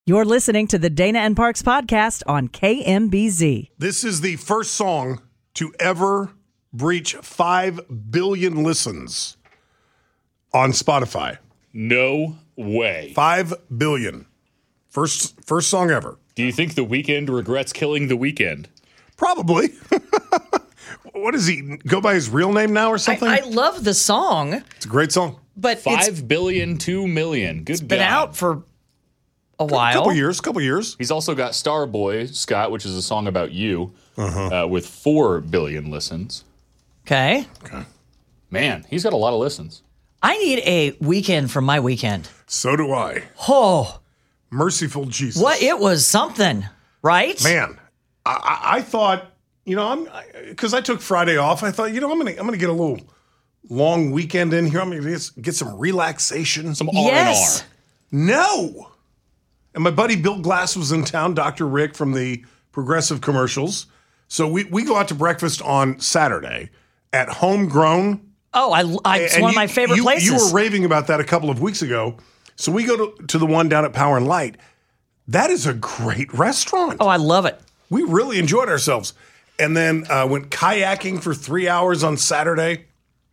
You're listening to the Dana and Parks podcast on KMBZ. This is the first song to ever breach 5 billion listens on Spotify. No way. 5 billion. First song ever. Do you think The Weeknd regrets killing The Weeknd? Probably. What does he go by his real name now or something? I love the song, It's a great song. but 5 billion, 2 million. Good been God. out for a while. Couple years. He's also got Starboy, Scott, which is a song about you, with 4 billion listens. Okay. Man, he's got a lot of listens. I need a weekend from my weekend. So do I. Oh, Merciful Jesus. what? It was something, right? Man, I thought, because I took Friday off, I thought, I'm gonna get a little long weekend in here. I'm gonna get some relaxation. Some Yes. R&R. No. And my buddy Bill Glass was in town, Dr. Rick from the Progressive Commercials. So we go out to breakfast on Saturday at Homegrown. Oh, it's one of my favorite places. You were raving about that a couple of weeks ago. So we go to the one down at Power and Light. That is a great restaurant. Oh, I love it. We really enjoyed ourselves. And then went kayaking for 3 hours on Saturday.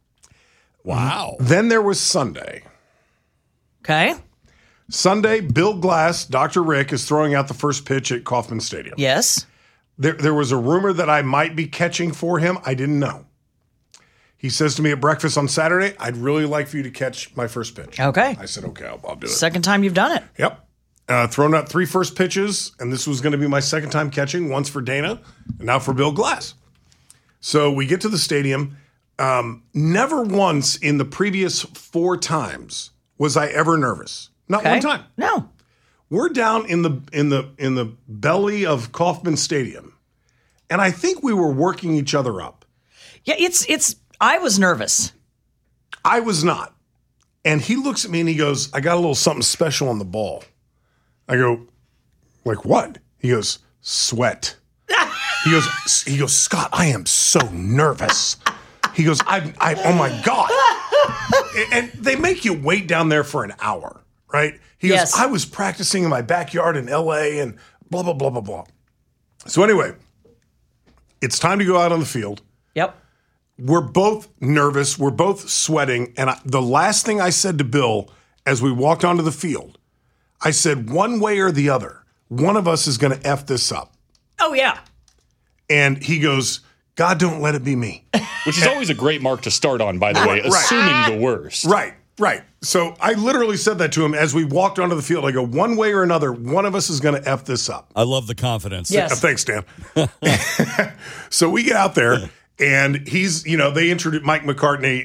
Wow. Then there was Sunday. Okay. Sunday, Bill Glass, Dr. Rick, is throwing out the first pitch at Kauffman Stadium. Yes. There was a rumor that I might be catching for him. I didn't know. He says to me at breakfast on Saturday, I'd really like for you to catch my first pitch. Okay. I said, okay, I'll do it. Second time you've done it. Yep. Thrown out 3 first pitches, and this was going to be my second time catching, once for Dana, and now for Bill Glass. So we get to the stadium. Never once in the previous 4 times was I ever nervous. Not one time. No. We're down in the belly of Kauffman Stadium, and I think we were working each other up. Yeah, I was nervous. I was not. And he looks at me and he goes, I got a little something special on the ball. I go, like what? He goes, sweat. He goes, Scott, I am so nervous. He goes, oh my God. And they make you wait down there for an hour, right? He goes, I was practicing in my backyard in LA and blah, blah, blah, blah, blah. So anyway, it's time to go out on the field. Yep. We're both nervous. We're both sweating. And the last thing I said to Bill as we walked onto the field, I said, one way or the other, one of us is going to F this up. Oh, yeah. And he goes, God, don't let it be me. Which is always a great mark to start on, by the way, assuming the worst. Right. So I literally said that to him as we walked onto the field. I go, one way or another, one of us is going to F this up. I love the confidence. Yes. Thanks, Dan. So we get out there, and he's, they introduced Mike McCarthy,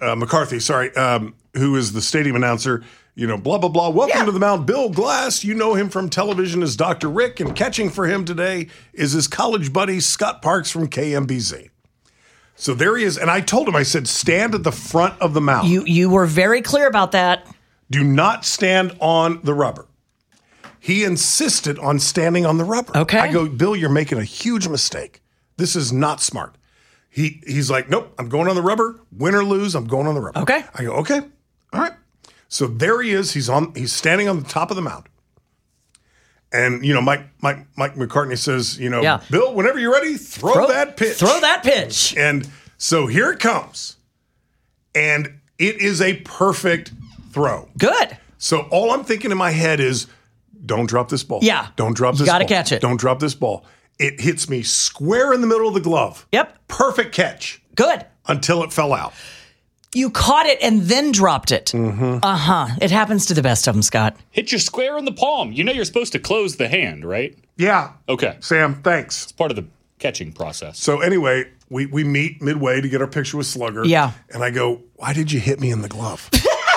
who is the stadium announcer, blah, blah, blah. Welcome to the mound, Bill Glass. You know him from television as Dr. Rick, and catching for him today is his college buddy, Scott Parks from KMBZ. So there he is. And I told him, I said, stand at the front of the mound. You were very clear about that. Do not stand on the rubber. He insisted on standing on the rubber. Okay. I go, Bill, you're making a huge mistake. This is not smart. He's like, nope, I'm going on the rubber. Win or lose, I'm going on the rubber. Okay. I go, okay, all right. So there he is. He's standing on the top of the mound. And, Mike McCartney says, Bill, whenever you're ready, throw that pitch. Throw that pitch. And so here it comes. And it is a perfect throw. Good. So all I'm thinking in my head is, don't drop this ball. Yeah. Don't drop this ball. You got to catch it. Don't drop this ball. It hits me square in the middle of the glove. Yep. Perfect catch. Good. Until it fell out. You caught it and then dropped it. Mm-hmm. Uh-huh. It happens to the best of them, Scott. Hit you square in the palm. You're supposed to close the hand, right? Yeah. Okay. Sam, thanks. It's part of the catching process. So anyway, we meet midway to get our picture with Slugger. Yeah. And I go, why did you hit me in the glove?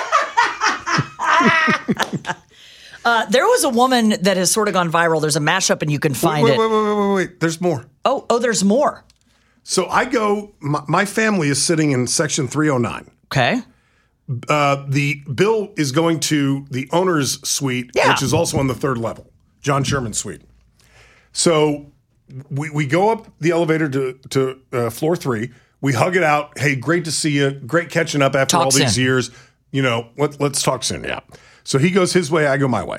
There was a woman that has sort of gone viral. There's a mashup and you can find it. Wait. There's more. Oh, there's more. So I go, my family is sitting in section 309. Okay. The Bill is going to the owner's suite, which is also on the 3rd level, John Sherman's suite. So we go up the elevator to floor 3. We hug it out. Hey, great to see you. Great catching up after all these years. Let's talk soon. Yeah. So he goes his way, I go my way.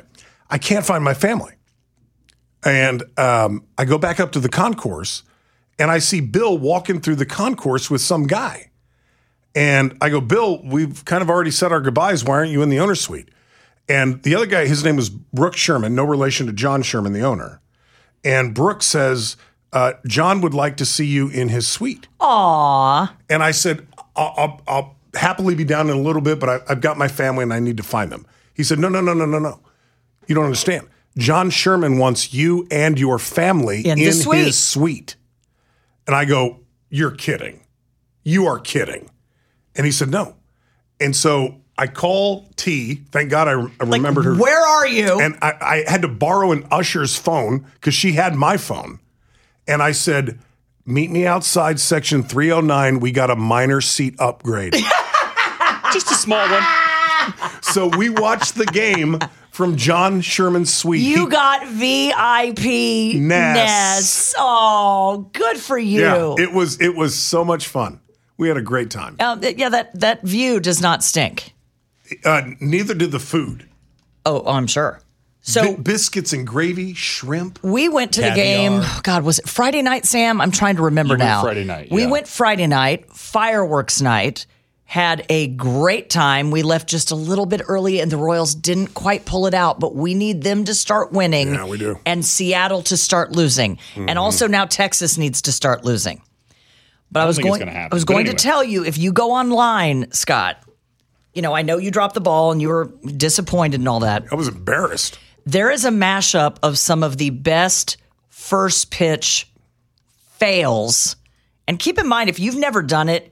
I can't find my family. And I go back up to the concourse, and I see Bill walking through the concourse with some guy. And I go, Bill, we've kind of already said our goodbyes. Why aren't you in the owner's suite? And the other guy, his name was Brooke Sherman, no relation to John Sherman, the owner. And Brooke says, John would like to see you in his suite. Aww. And I said, I'll happily be down in a little bit, but I've got my family and I need to find them. He said, no. You don't understand. John Sherman wants you and your family in his suite. And I go, you're kidding. You are kidding. And he said, no. And so I call T. Thank God I remembered her. Where are you? And I had to borrow an usher's phone because she had my phone. And I said, meet me outside section 309. We got a minor seat upgrade. Just a small one. So we watched the game from John Sherman's suite. You got VIP Ness. Oh, good for you. Yeah, it was so much fun. We had a great time. That view does not stink. Neither did the food. Oh, I'm sure. So biscuits and gravy, shrimp. We went to the game. Oh, God, was it Friday night, Sam? I'm trying to remember now. Friday night. We went Friday night, fireworks night. Had a great time. We left just a little bit early, and the Royals didn't quite pull it out, but we need them to start winning. Yeah, we do. And Seattle to start losing. Mm-hmm. And also now Texas needs to start losing. But I was going to tell you, if you go online, Scott, I know you dropped the ball and you were disappointed and all that. I was embarrassed. There is a mashup of some of the best first pitch fails. And keep in mind, if you've never done it,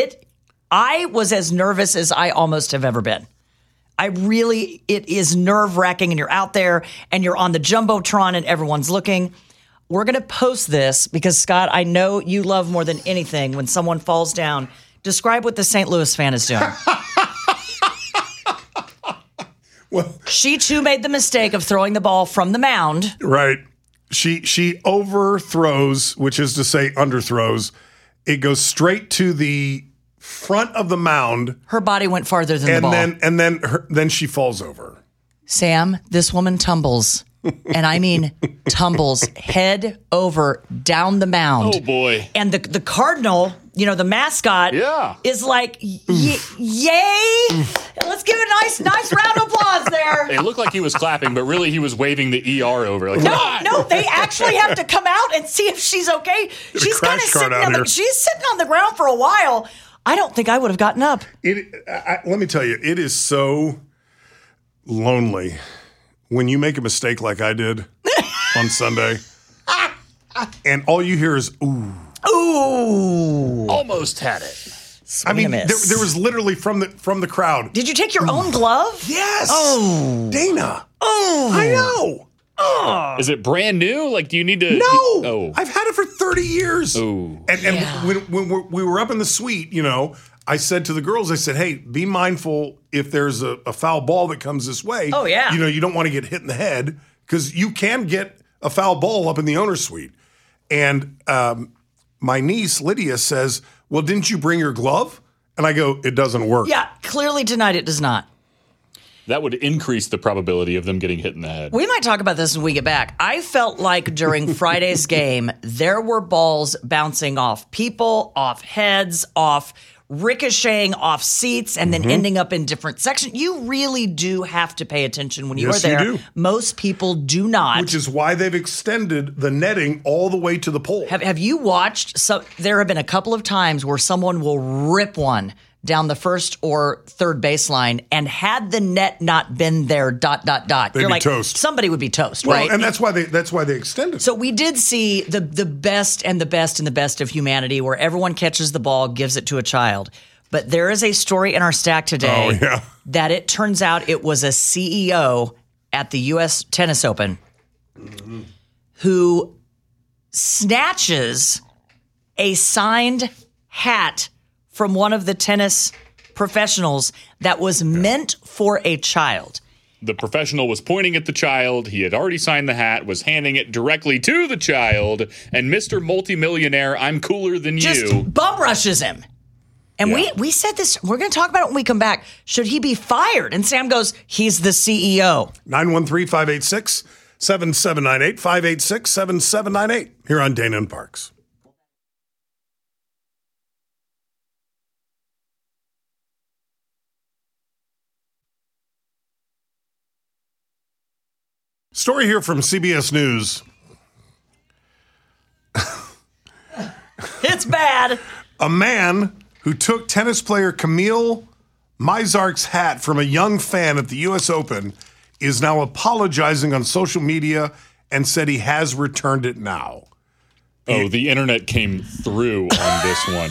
I was as nervous as I almost have ever been. It is nerve-wracking, and you're out there and you're on the Jumbotron and everyone's looking. We're going to post this because, Scott, I know you love more than anything when someone falls down. Describe what the St. Louis fan is doing. Well, she, too, made the mistake of throwing the ball from the mound. Right. She overthrows, which is to say underthrows. It goes straight to the front of the mound. Her body went farther than the ball. Then she falls over. Sam, this woman tumbles. And I mean tumbles head over down the mound. Oh, boy. And the Cardinal, the mascot, is like, yay! Let's give a nice round of applause there. It looked like he was clapping, but really he was waving the ER over. Like, no, they actually have to come out and see if she's okay. She's kind of sitting on the ground for a while. I don't think I would have gotten up. Let me tell you, it is so lonely when you make a mistake like I did on Sunday, and all you hear is, ooh. Ooh. Almost had it. I mean, there was literally from the crowd. Did you take your own glove? Yes. Oh. Dana. Oh. I know. Is it brand new? Like, do you need to? No. I've had it for 30 years. Oh. And when we were up in the suite, I said to the girls, I said, hey, be mindful if there's a foul ball that comes this way. Oh, yeah. You don't want to get hit in the head because you can get a foul ball up in the owner's suite. And my niece, Lydia, says, well, didn't you bring your glove? And I go, it doesn't work. Yeah, clearly tonight it does not. That would increase the probability of them getting hit in the head. We might talk about this when we get back. I felt like during Friday's game, there were balls bouncing off people, off heads, off ricocheting off seats, and then ending up in different sections. You really do have to pay attention when you are there. You do. Most people do not. Which is why they've extended the netting all the way to the pole. Have you watched? There have been a couple of times where someone will rip one down the first or third baseline, and had the net not been there, ... They'd you're be like, toast. Somebody would be toast, Well, right? and that's why they extended. So we did see the best and the best and the best of humanity, where everyone catches the ball, gives it to a child. But there is a story in our stack today that it turns out it was a CEO at the U.S. Tennis Open who snatches a signed hat from one of the tennis professionals that was meant for a child. The professional was pointing at the child. He had already signed the hat, was handing it directly to the child, and Mr. Multimillionaire, I'm cooler than Just you. bum rushes him. And Yeah. we said this, we're going to talk about it when we come back. Should he be fired? And Sam goes, he's the CEO. 913-586-7798, 586-7798 here on Dana and Parks. Story here from CBS News. It's bad. A man who took tennis player Camille Mizark's hat from a young fan at the U.S. Open is now apologizing on social media and said he has returned it now. Oh, the internet came through on this one.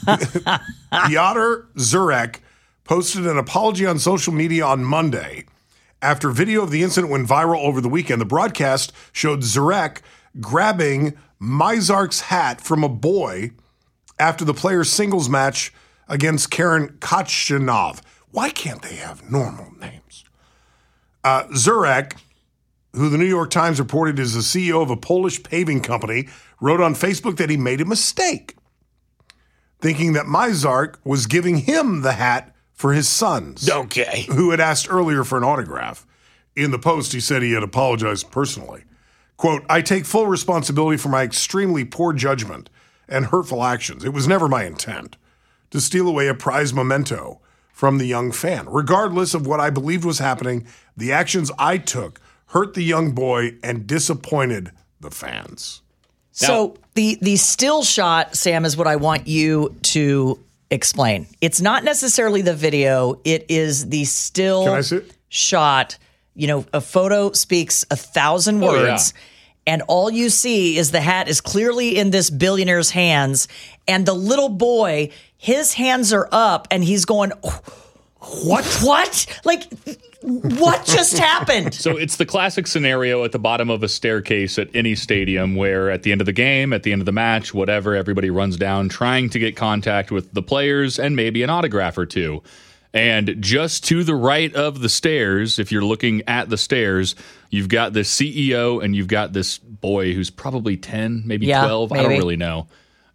Piotr Zurek posted an apology on social media on Monday. After video of the incident went viral over the weekend, the broadcast showed Zurek grabbing Mizark's hat from a boy after the player's singles match against Karen Khachanov. Why can't they have normal names? Zurek, who the New York Times reported is the CEO of a Polish paving company, wrote on Facebook that he made a mistake, thinking that Mizark was giving him the hat for his sons, Okay. who had asked earlier for an autograph. In the post, he said he had apologized personally. Quote, I take full responsibility for my extremely poor judgment and hurtful actions. It was never my intent to steal away a prized memento from the young fan. Regardless of what I believed was happening, the actions I took hurt the young boy and disappointed the fans. So the still shot, Sam, is what I want you to explain. It's not necessarily the video. It is the still Can I see it? shot. You know, a photo speaks 1,000 words. yeah. And all you see is the hat is clearly in this billionaire's hands. And the little boy, his hands are up and he's going, what? Like, what just happened? So it's the classic scenario at the bottom of a staircase at any stadium where at the end of the game, at the end of the match, whatever, everybody runs down trying to get contact with the players and maybe an autograph or two. And just to the right of the stairs, if you're looking at the stairs, you've got the CEO and you've got this boy who's probably 10, maybe 12. I don't maybe. really know.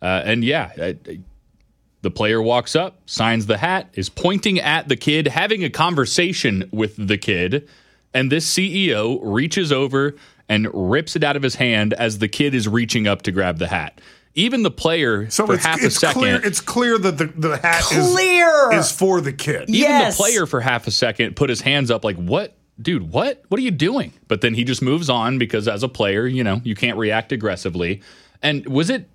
The player walks up, signs the hat, is pointing at the kid, having a conversation with the kid, and this CEO reaches over and rips it out of his hand as the kid is reaching up to grab the hat. Even the player, So for half a second... It's clear that the hat Clear. is for the kid. Yeah. Even Yes. the player for half a second put his hands up like, what? Dude, what? What are you doing? But then he just moves on because as a player, you know, you can't react aggressively. And was it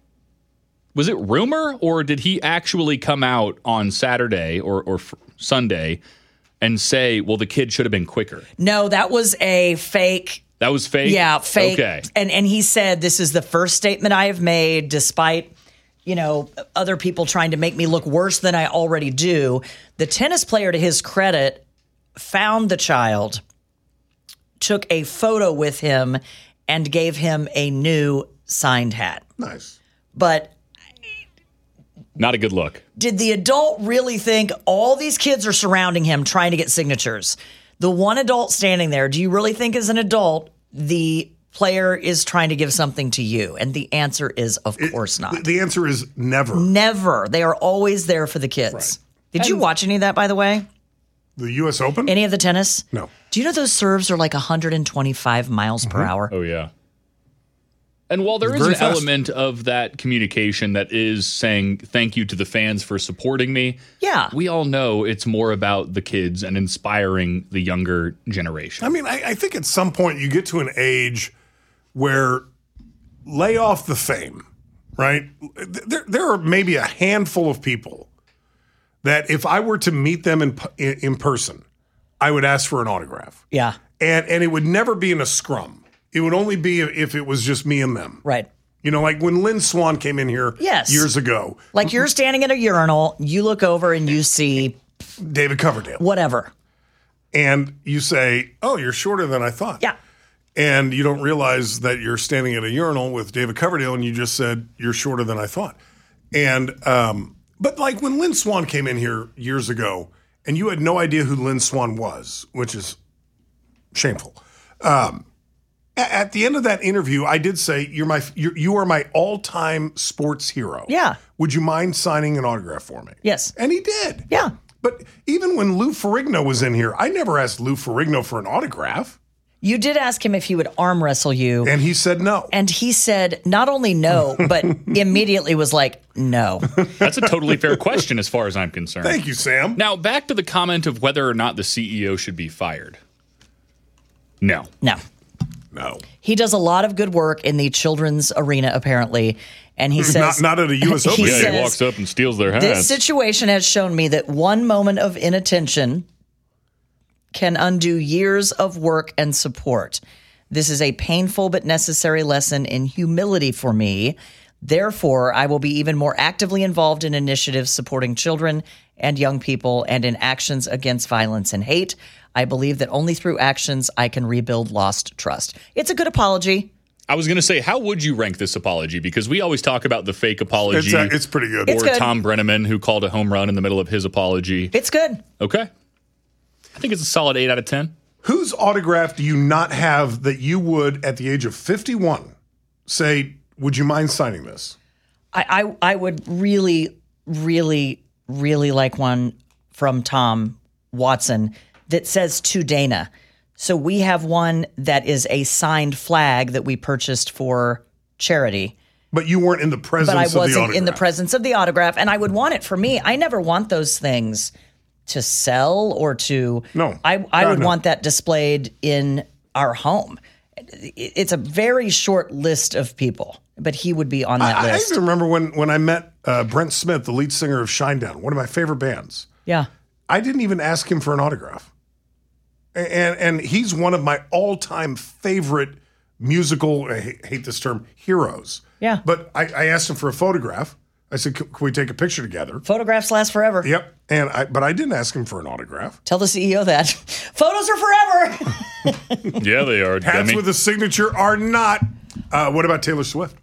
rumor or did he actually come out on Saturday or Sunday and say, well, the kid should have been quicker? No, that was a fake. That was fake? Yeah, fake. Okay. And he said, this is the first statement I have made, despite, you know, other people trying to make me look worse than I already do. The tennis player, to his credit, found the child, took a photo with him, and gave him a new signed hat. Nice. But Not a good look. did the adult really think all these kids are surrounding him trying to get signatures? The one adult standing there, do you really think as an adult the player is trying to give something to you? And the answer is, of course not. The answer is never. Never. They are always there for the kids. Right. Did you watch any of that, by the way? The U.S. Open? Any of the tennis? No. Do you know those serves are like 125 miles per hour? Oh, yeah. And while there is Very an fast. element of that communication that is saying thank you to the fans for supporting me, Yeah. we all know it's more about the kids and inspiring the younger generation. I mean, I think at some point you get to an age where lay off the fame, right? There are maybe a handful of people that if I were to meet them in person, I would ask for an autograph. Yeah. And it would never be in a scrum. It would only be if it was just me and them. Right. You know, like when Lynn Swan came in here Yes. years ago, Like you're standing at a urinal, you look over and you see David Coverdale. whatever. And you say, oh, you're shorter than I thought. Yeah. And you don't realize that you're standing at a urinal with David Coverdale and you just said, you're shorter than I thought. And, but like when Lynn Swan came in here years ago and you had no idea who Lynn Swan was, which is shameful. At the end of that interview, I did say, you are my all-time sports hero. Yeah. Would you mind signing an autograph for me? Yes. And he did. Yeah. But even when Lou Ferrigno was in here, I never asked Lou Ferrigno for an autograph. You did ask him if he would arm wrestle you. And he said no. And he said not only no, but immediately was like, no. That's a totally fair question as far as I'm concerned. Thank you, Sam. Now, back to the comment of whether or not the CEO should be fired. No. No. No. He does a lot of good work in the children's arena, apparently. And he says... Not at a U.S. Open. He Yeah, says, he walks up and steals their hats. this situation has shown me that one moment of inattention can undo years of work and support. This is a painful but necessary lesson in humility for me. Therefore, I will be even more actively involved in initiatives supporting children and young people and in actions against violence and hate. I believe that only through actions I can rebuild lost trust. It's a good apology. I was going to say, how would you rank this apology? Because we always talk about the fake apology. It's pretty good. It's or good. Tom Brenneman, who called a home run in the middle of his apology. It's good. Okay. I think it's a solid 8 out of 10. Whose autograph do you not have that you would, at the age of 51, say, would you mind signing this? I would really, really, really like one from Tom Watson that says to Dana. So we have one that is a signed flag that we purchased for charity. But you weren't in the presence But I of the autograph. wasn't in the presence of the autograph, and I would want it for me. I never want those things to sell or to... No. I God, would no. want that displayed in our home. It's a very short list of people, but he would be on that I list. even remember when I met Brent Smith, the lead singer of Shinedown, one of my favorite bands. Yeah. I didn't even ask him for an autograph. And he's one of my all-time favorite musical, I hate this term, heroes. Yeah. But I asked him for a photograph. I said, can we take a picture together? Photographs last forever. Yep. But I didn't ask him for an autograph. Tell the CEO that. Photos are forever. Yeah, they are. Hats dummy. with a signature are not. What about Taylor Swift?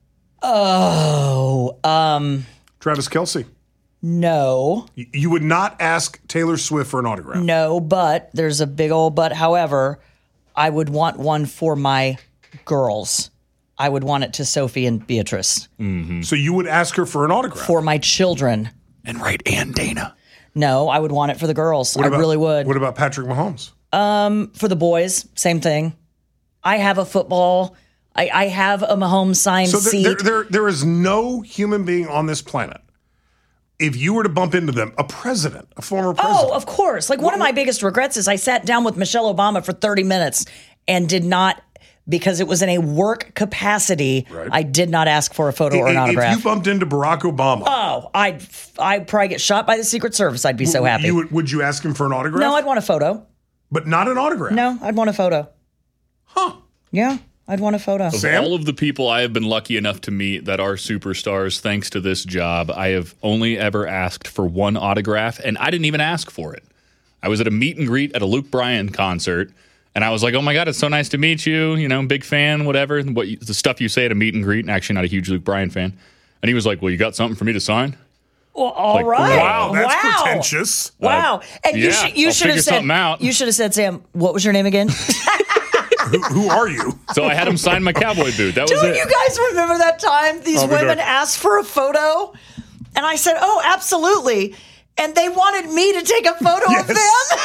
Oh, Travis Kelce. no. You would not ask Taylor Swift for an autograph. No, but there's a big old but. However, I would want one for my girls. I would want it to Sophie and Beatrice. So you would ask her for an autograph. For my children. And right, and Dana. No, I would want it for the girls. What about- really would. What about Patrick Mahomes? For the boys, same thing. I have a football. I have a Mahomes signed So seat. there is no human being on this planet. If you were to bump into them, a president, a former president. Oh, of course. Like one of my biggest regrets is I sat down with Michelle Obama for 30 minutes and did not, because it was in a work capacity, Right. I did not ask for a photo or an autograph. If you bumped into Barack Obama, Oh, I'd probably get shot by the Secret Service. I'd be so happy. would you ask him for an autograph? No, I'd want a photo. But not an autograph. No, I'd want a photo. Huh. Yeah, I'd want a photo. Of Sam? all of the people I have been lucky enough to meet that are superstars, thanks to this job, I have only ever asked for one autograph, and I didn't even ask for it. I was at a meet and greet at a Luke Bryan concert, and I was like, oh my God, it's so nice to meet you. You know, big fan, whatever. The stuff you say at a meet and greet, and actually not a huge Luke Bryan fan. And he was like, well, you got something for me to sign? Well, all Like, right. Wow, that's Wow. pretentious. Wow. And you yeah, should you I'll should have figure said something out. You should have said, Sam, what was your name again? Who are you? So I had him sign my cowboy boot. That was Don't it. you guys remember that time these Oh, we women do. asked for a photo? And I said, oh, absolutely. And they wanted me to take a photo of them.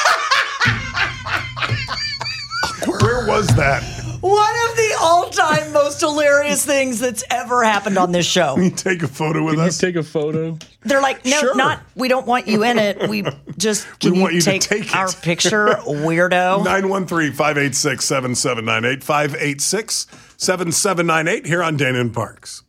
Where was that? One of the all-time most hilarious things that's ever happened on this show. Can you take a photo with You us? take a photo. They're like, no, Sure. not, we don't want you in it. We just, can want you to take, take it." our picture, weirdo? 913-586-7798. 586-7798 here on Dana and Parks.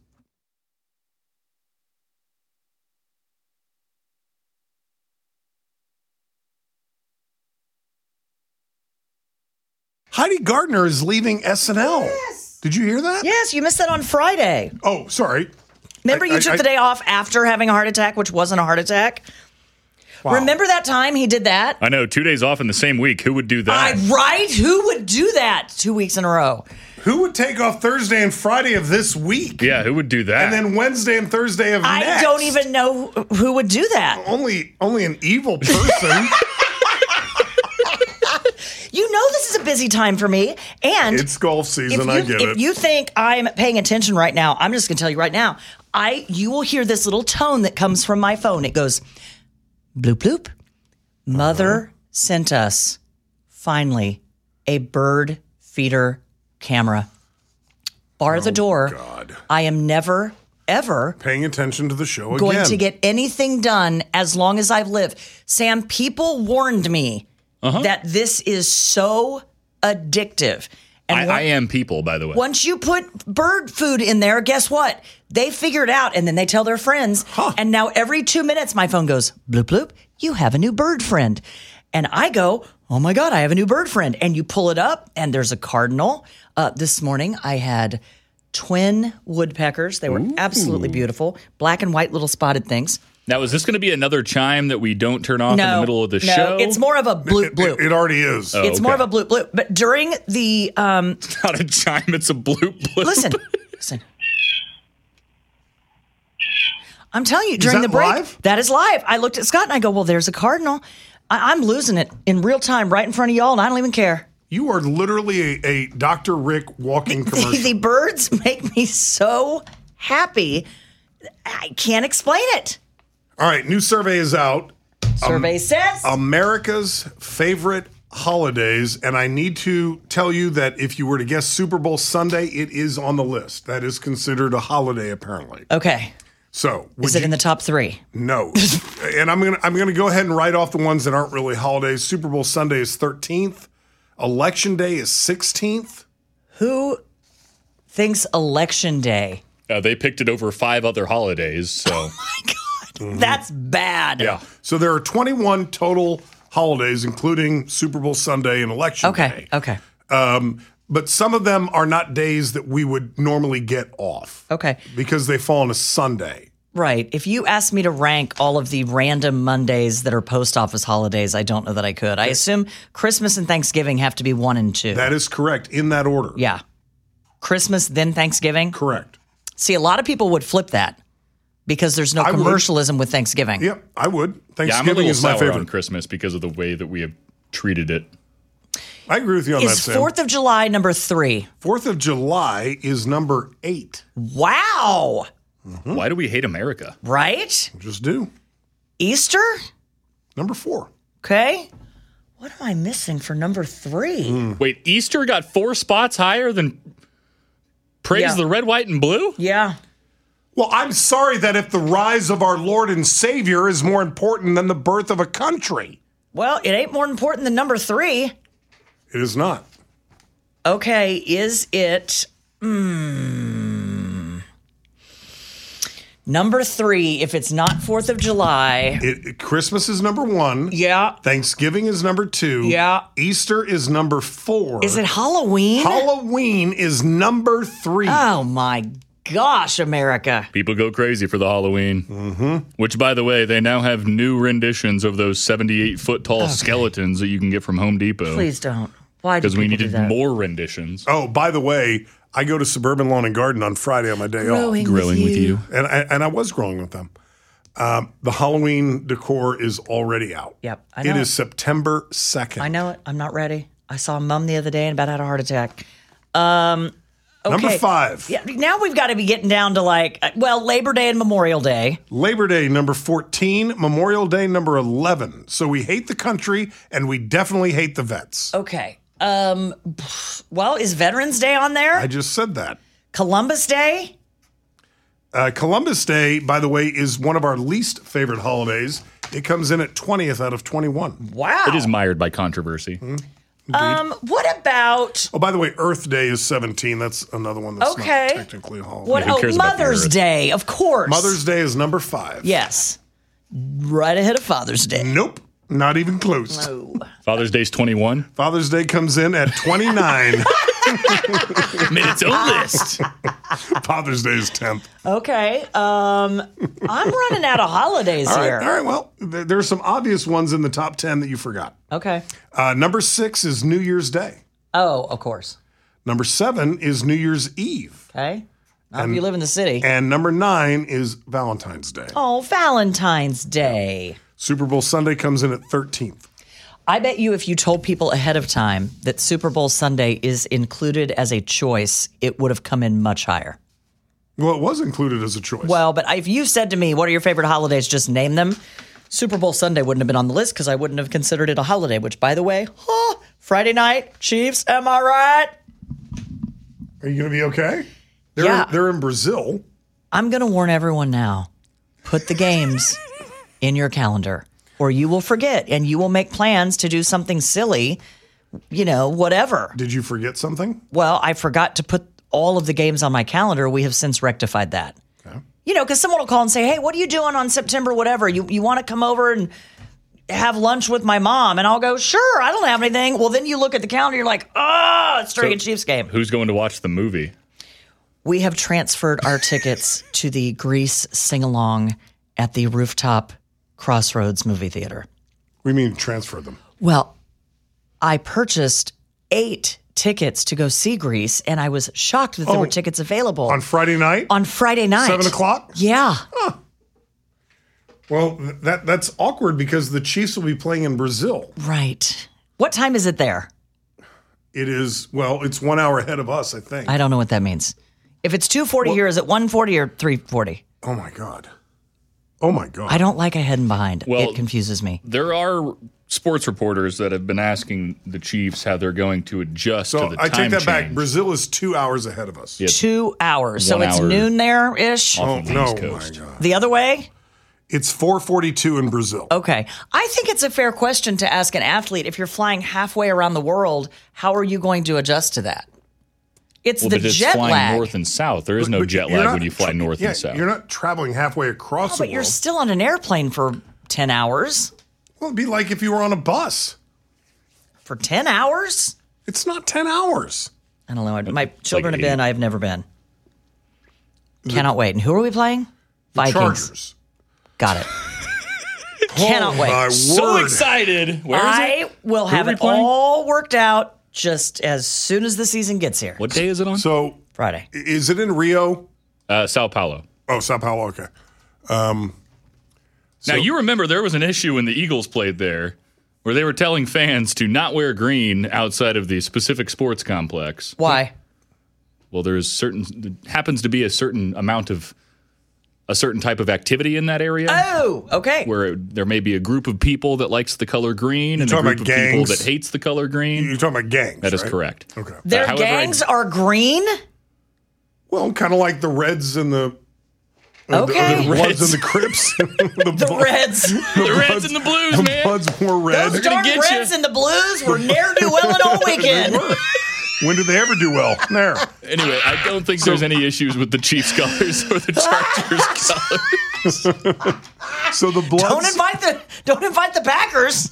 Heidi Gardner is leaving SNL. Yes. Did you hear that? Yes, you missed that on Friday. Oh, sorry. Remember you took the day off after having a heart attack, which wasn't a heart attack? Wow. Remember that time he did that? I know, 2 days off in the same week. Who would do that? Right? Who would do that 2 weeks in a row? Who would take off Thursday and Friday of this week? Yeah, who would do that? And then Wednesday and Thursday of next? I don't even know who would do that. Only an evil person. You know this is a a busy time for me. And It's golf season. I get if it. you think I'm paying attention right now, I'm just going to tell you right now. You will hear this little tone that comes from my phone. It goes, bloop, bloop. Mother sent us, finally, a bird feeder camera. Bar the door. God. I am never, ever Paying attention to the show going again. to get anything done as long as I've lived. Sam, people warned me that this is so addictive. And I am people, by the way. once you put bird food in there, guess what? They figure it out and then they tell their friends. And now every 2 minutes, my phone goes, bloop, bloop, you have a new bird friend. And I go, oh my God, I have a new bird friend. And you pull it up and there's a cardinal. This morning I had twin woodpeckers. They were absolutely beautiful. Black and white little spotted things. Now, is this going to be another chime that we don't turn off in the middle of the show? It's more of a bloop, bloop. It already is. It's more of a bloop, bloop. But during the, It's not a chime, it's a bloop bloop. listen. I'm telling you, during that the break, live? that is live. I looked at Scott and I go, well, there's a cardinal. I'm losing it in real time right in front of y'all, and I don't even care. You are literally a Dr. Rick walking commercial. The birds make me so happy. I can't explain it. All right, new survey is out. Survey says. America's favorite holidays, and I need to tell you that if you were to guess Super Bowl Sunday, it is on the list. That is considered a holiday, apparently. Okay. So, Is it in the top three? No. And I'm gonna go ahead and write off the ones that aren't really holidays. Super Bowl Sunday is 13th. Election Day is 16th. Who thinks Election Day? They picked it over 5 other holidays, so. That's bad. Yeah. So there are 21 total holidays, including Super Bowl Sunday and Election Day. Okay. But some of them are not days that we would normally get off. Okay. Because they fall on a Sunday. Right. If you asked me to rank all of the random Mondays that are post office holidays, I don't know that I could. I assume Christmas and Thanksgiving have to be 1 and 2. That is correct, in that order. Yeah. Christmas, then Thanksgiving. Correct. See, a lot of people would flip that because there's no I would. commercialism with Thanksgiving. Yep, I would. Yeah, I'm a Thanksgiving little is my sour favorite. on Christmas because of the way that we have treated it. I agree with you on that, Is Sam. 4th of July number 3? 4th of July is number 8. Wow. Why do we hate America? Right? Just do. Easter? Number 4. Okay. What am I missing for number 3? Wait, Easter got 4 spots higher than Praise Yeah. the Red, White, and Blue? Yeah. Well, I'm sorry that if the rise of our Lord and Savior is more important than the birth of a country. Well, it ain't more important than number 3. It is not. Okay, is it number 3 if it's not 4th of July? Christmas is number 1. Yeah. Thanksgiving is number 2. Yeah. Easter is number 4. Is it Halloween? Halloween is number 3. Oh my gosh, America. People go crazy for the Halloween. Mm-hmm. Which, by the way, they now have new renditions of those 78-foot tall skeletons that you can get from Home Depot. Please don't. Why do Because we people do needed that? more renditions. Oh, by the way, I go to Suburban Lawn and Garden on Friday on my day off. Grilling with you. And I was growing with them. The Halloween decor is already out. Yep, I know It it. is September 2nd. I know it. I'm not ready. I saw Mom the other day and about had a heart attack. Number Okay. 5. Yeah, now we've got to be getting down to Labor Day and Memorial Day. Labor Day, number 14. Memorial Day, number 11. So we hate the country and we definitely hate the vets. Okay. Well, is Veterans Day on there? I just said that. Columbus Day? Columbus Day, by the way, is one of our least favorite holidays. It comes in at 20th out of 21. Wow. It is mired by controversy. What about Oh, by the way, Earth Day is 17. That's another one that's Okay. not technically a holiday. what? who cares about the Mother's Earth? Day, of course. Mother's Day is number 5. Yes. Right ahead of Father's Day. Nope. Not even close. Oh. Father's Day's 21. Father's Day comes in at 29. Made its own list. Father's Day is 10th. Okay. I'm running out of holidays All here. right. Well, there are some obvious ones in the top 10 that you forgot. Okay. Number 6 is New Year's Day. Oh, of course. Number 7 is New Year's Eve. Okay. Not if you live in the city. And number 9 is Valentine's Day. Oh, Valentine's Day. Super Bowl Sunday comes in at 13th. I bet you if you told people ahead of time that Super Bowl Sunday is included as a choice, it would have come in much higher. Well, it was included as a choice. Well, but if you said to me, what are your favorite holidays, just name them, Super Bowl Sunday wouldn't have been on the list because I wouldn't have considered it a holiday, which, by the way, Friday night, Chiefs, am I right? Are you going to be okay? Yeah. They're in Brazil. I'm going to warn everyone now. Put the games in your calendar or you will forget and you will make plans to do something silly, whatever. Did you forget something? Well, I forgot to put all of the games on my calendar. We have since rectified that. Okay. Because someone will call and say, hey, what are you doing on September, whatever? You want to come over and have lunch with my mom? And I'll go, sure, I don't have anything. Well, then you look at the calendar, you're like, it's during a Chiefs game. Who's going to watch the movie? We have transferred our tickets to the Grease sing-along at the Rooftop Crossroads movie theater. We mean transfer them. Well, I purchased 8 tickets to go see Grease, and I was shocked that there were tickets available. On Friday night? On Friday night. 7 o'clock? Yeah. Well, that's awkward because the Chiefs will be playing in Brazil. Right. What time is it there? It is, it's 1 hour ahead of us, I think. I don't know what that means. If it's 2:40 here, is it 1:40 or 3:40? Oh, my God. Oh, my God. I don't like ahead and behind. Well, it confuses me. There are sports reporters that have been asking the Chiefs how they're going to adjust to the time I take that back. change. Brazil is 2 hours ahead of us. Yeah. 2 hours. So 1 it's hour noon there-ish? off Oh, of the no, East my Coast. God. The other way? It's 4:42 in Brazil. Okay. I think it's a fair question to ask an athlete. If you're flying halfway around the world, how are you going to adjust to that? It's Well, the but it's jet flying lag. north and south. There is no But jet you're lag not when you fly north and south. You're not traveling halfway across the But you're world. still on an airplane for 10 hours. Well, it'd be like if you were on a bus. For 10 hours? It's not 10 hours. I don't know. My children have eight. been. I've never been. Cannot wait. And who are we playing? Vikings. Chargers. Got it. Cannot wait. My So word. excited. Where is I it? will have are we it playing? all worked out just as soon as the season gets here. What day is it on? So, Friday. is it in Rio? Sao Paulo. Oh, Sao Paulo. Okay. Now, you remember there was an issue when the Eagles played there where they were telling fans to not wear green outside of the specific sports complex. Why? Well, there happens to be a certain amount of a certain type of activity in that area Oh, okay. where there may be a group of people that likes the color green and a talking group of about people gangs? that hates the color green. You're talking about gangs. That is right? correct. Okay. Their However, gangs are green? Well, kind of like the Reds and the Okay. the Bloods and the Crips. The Reds. The Reds and the Blues, The man. Bloods wore red. Those gonna darn get Reds you. and the Blues were ne'er-do-well all weekend. When did they ever do well? There. Anyway, I don't think there's any issues with the Chiefs colors or the Chargers colors. So the Bloods. Don't invite the Packers.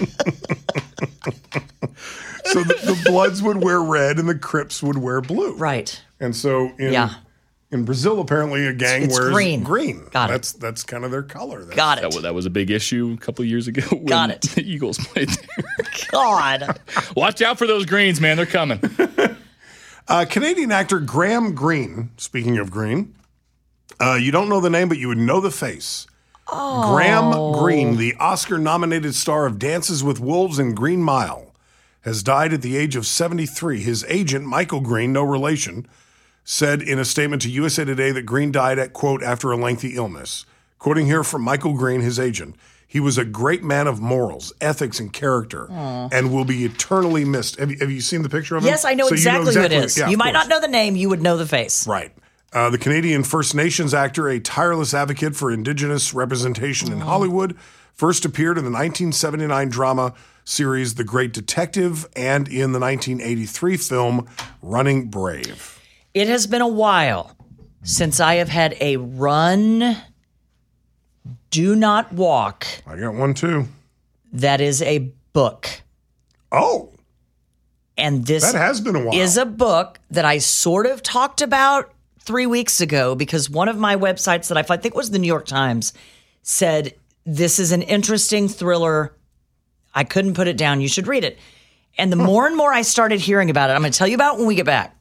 So the Bloods would wear red and the Crips would wear blue. Right. And so in Brazil, apparently a gang It's wears green. Got it. That's kind of their color. Got it. That was a big issue a couple years ago when Got it. the Eagles played there. God. Watch out for those greens, man. They're coming. Canadian actor Graham Greene, speaking of green, you don't know the name, but you would know the face. Oh. Graham Greene, the Oscar-nominated star of Dances with Wolves and Green Mile, has died at the age of 73. His agent, Michael Greene, no relation, said in a statement to USA Today that Greene died at, quote, after a lengthy illness. Quoting here from Michael Greene, his agent, he was a great man of morals, ethics, and character, and will be eternally missed. Have you seen the picture of him? Yes, I know So you exactly who it is. Yeah, you of might not course. know the name. You would know the face. Right. The Canadian First Nations actor, a tireless advocate for Indigenous representation in Hollywood, first appeared in the 1979 drama series The Great Detective and in the 1983 film Running Brave. It has been a while since I have had a run, do not walk I got one too. that is a book. Oh, And this that has been a while. is a book that I sort of talked about 3 weeks ago because one of my websites that I think was the New York Times said, this is an interesting thriller. I couldn't put it down. You should read it. And the more and more I started hearing about it, I'm going to tell you about it when we get back.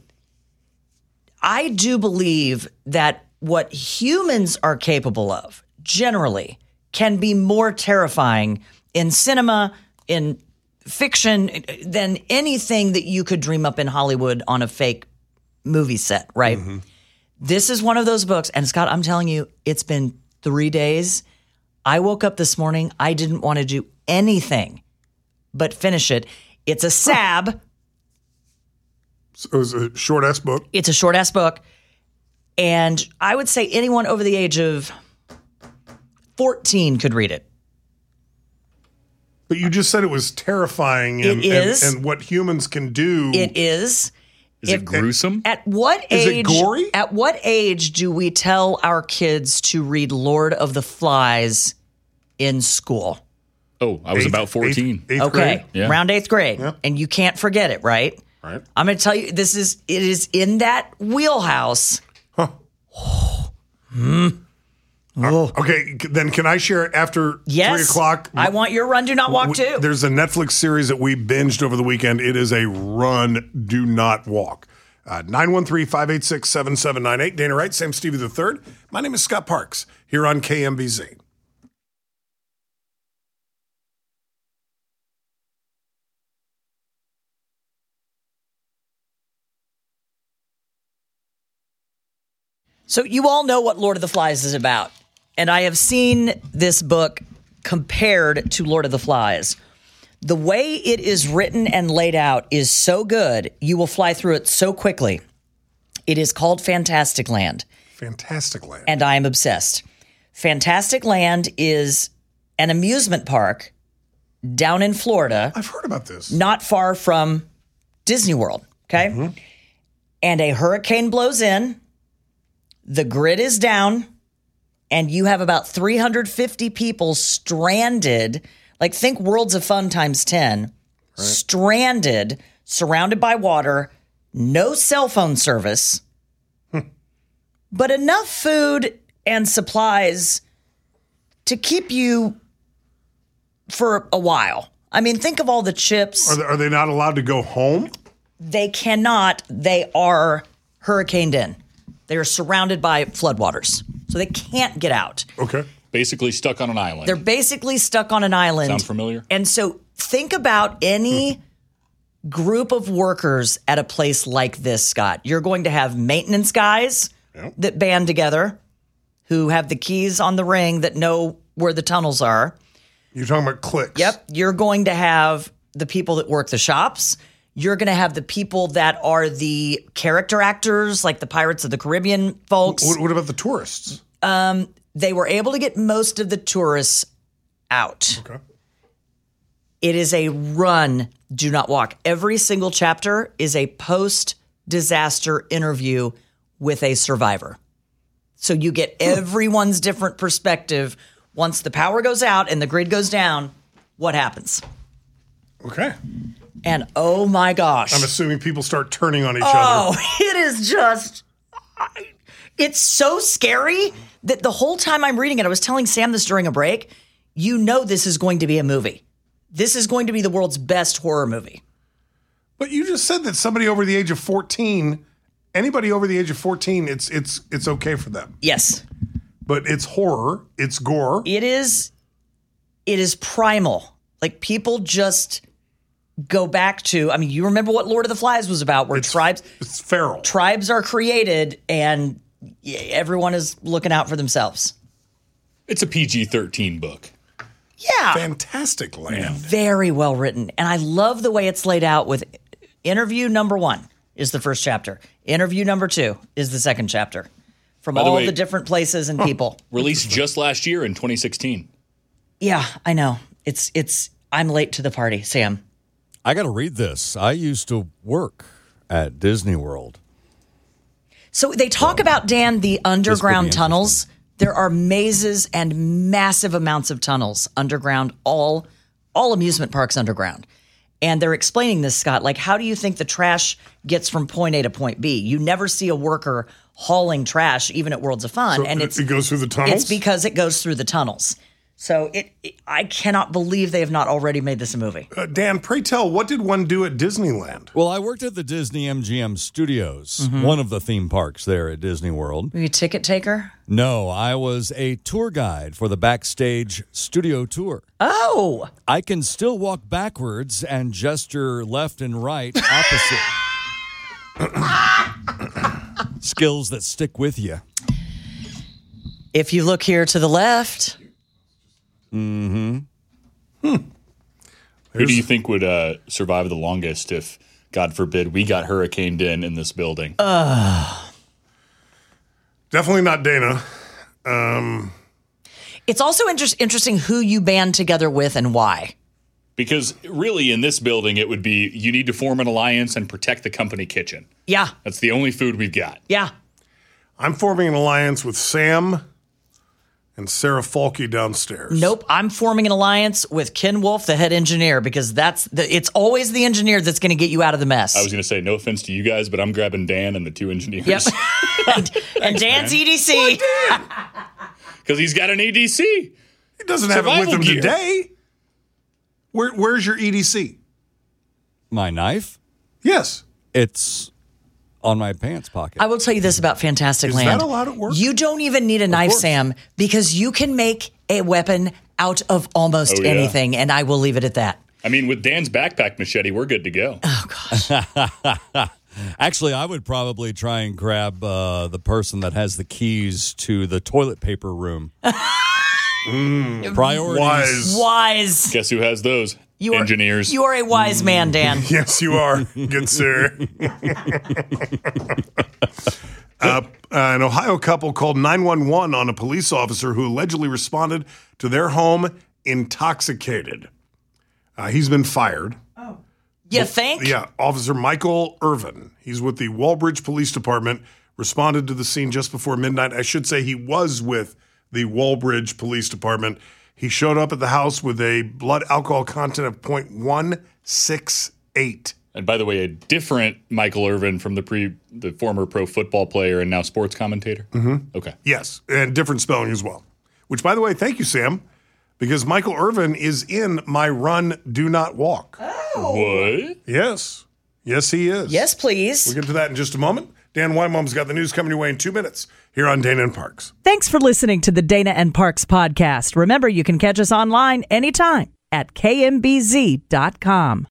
I do believe that what humans are capable of generally can be more terrifying in cinema, in fiction than anything that you could dream up in Hollywood on a fake movie set, right? This is one of those books. And Scott, I'm telling you, it's been 3 days. I woke up this morning. I didn't want to do anything but finish it. It's a SAB. So it was a short-ass book. It's a short-ass book. And I would say anyone over the age of 14 could read it. But you just said it was terrifying and, It is. and what humans can do. It is. Is it gruesome? At what Is it age? gory? At what age do we tell our kids to read Lord of the Flies in school? Oh, I was about 14. Eighth Okay, grade. Yeah. around 8th grade, Yep. and you can't forget it, right? Right. I'm going to tell you, it is in that wheelhouse. Okay, then can I share it after Yes, 3 o'clock? I want your Run, Do Not Walk too. There's a Netflix series that we binged over the weekend. It is a run, do not walk. 913-586-7798. Dana Wright, Sam Stevie III. My name is Scott Parks here on KMBZ. So you all know what Lord of the Flies is about. And I have seen this book compared to Lord of the Flies. The way it is written and laid out is so good, you will fly through it so quickly. It is called Fantastic Land, Fantastic Land. and I am obsessed. Fantastic Land is an amusement park down in Florida, I've heard about this. not far from Disney World, okay? And a hurricane blows in, the grid is down, and you have about 350 people stranded, like think Worlds of Fun times 10, stranded, surrounded by water, no cell phone service, but enough food and supplies to keep you for a while. I mean, think of all the chips. Are they not allowed to go home? They cannot. They are hurricaned in. They are surrounded by floodwaters, so they can't get out. Okay. Basically stuck on an island. They're basically stuck on an island. Sound familiar? And so think about any group of workers at a place like this, Scott. You're going to have maintenance guys that band together who have the keys on the ring that know where the tunnels are. You're talking about clicks. Yep. You're going to have the people that work the shops. You're going to have the people that are the character actors, like the Pirates of the Caribbean folks. What about the tourists? They were able to get most of the tourists out. Okay. It is a run, do not walk. Every single chapter is a post-disaster interview with a survivor. So you get everyone's different perspective. Once the power goes out and the grid goes down, what happens? Okay. And oh my gosh. I'm assuming people start turning on each Oh, other. it is just, it's so scary that the whole time I'm reading it, I was telling Sam this during a break, you know this is going to be a movie. This is going to be the world's best horror movie. But you just said that somebody over the age of 14, anybody over the age of 14, it's okay for them. Yes. But it's horror, it's gore. It is primal. Like people just go back to, I mean, you remember what Lord of the Flies was about, where It's feral. tribes are created and everyone is looking out for themselves. It's a PG-13 book. Yeah. Fantastic Land. Very well written. And I love the way it's laid out with interview number 1 is the first chapter. Interview number 2 is the second chapter. From By the all way- the different places and people. Released just last year in 2016. Yeah, I know. It's I'm late to the party, Sam. I got to read this. I used to work at Disney World. So they talk about, Dan, the underground interesting. tunnels. There are mazes and massive amounts of tunnels underground, all amusement parks underground. And they're explaining this, Scott, like, how do you think the trash gets from point A to point B? You never see a worker hauling trash, even at Worlds of Fun. So and it goes through the tunnels? It's because it goes through the tunnels. So I cannot believe they have not already made this a movie. Dan, pray tell, what did one do at Disneyland? Well, I worked at the Disney MGM Studios, one of the theme parks there at Disney World. Were you a ticket taker? No, I was a tour guide for the backstage studio tour. Oh. I can still walk backwards and gesture left and right opposite. Skills that stick with you. If you look here to the left. Who do you think would survive the longest if, God forbid, we got hurricaned in this building? Definitely not Dana. It's also interesting who you band together with and why. Because really, in this building, it would be you need to form an alliance and protect the company kitchen. Yeah. That's the only food we've got. Yeah. I'm forming an alliance with Sam and Sarah Falke downstairs. Nope. I'm forming an alliance with Ken Wolf, the head engineer, because it's always the engineer that's going to get you out of the mess. I was going to say, no offense to you guys, but I'm grabbing Dan and the two engineers. Yep. and Dan's EDC. Because he's got an EDC. He doesn't have it with Survival him gear. today. Where's your EDC? My knife? Yes. It's on my pants pocket. I will tell you this about Fantastic Is Land. that allowed at work? You don't even need a knife, course. Sam, because you can make a weapon out of almost Oh, yeah. anything, and I will leave it at that. I mean, with Dan's backpack machete, we're good to go. Actually, I would probably try and grab the person that has the keys to the toilet paper room. Priorities. Wise. Guess who has those? Engineers. You are a wise man, Dan. Yes, you are, good sir. An Ohio couple called 911 on a police officer who allegedly responded to their home intoxicated. He's been fired. You think? Yeah, Officer Michael Irvin. He's with the Walbridge Police Department, responded to the scene just before midnight. I should say he was with the Walbridge Police Department. He showed up at the house with a blood alcohol content of 0.168. And by the way, a different Michael Irvin from the former pro football player and now sports commentator. Mm-hmm. Okay. Yes, and different spelling as well. Which, by the way, thank you, Sam, because Michael Irvin is in my Run, Do Not Walk. What? Yes. Yes, he is. Yes, please. We'll get to that in just a moment. Dan Weinbaum's got the news coming your way in 2 minutes here on Dana and Parks. Thanks for listening to the Dana and Parks podcast. Remember, you can catch us online anytime at kmbz.com.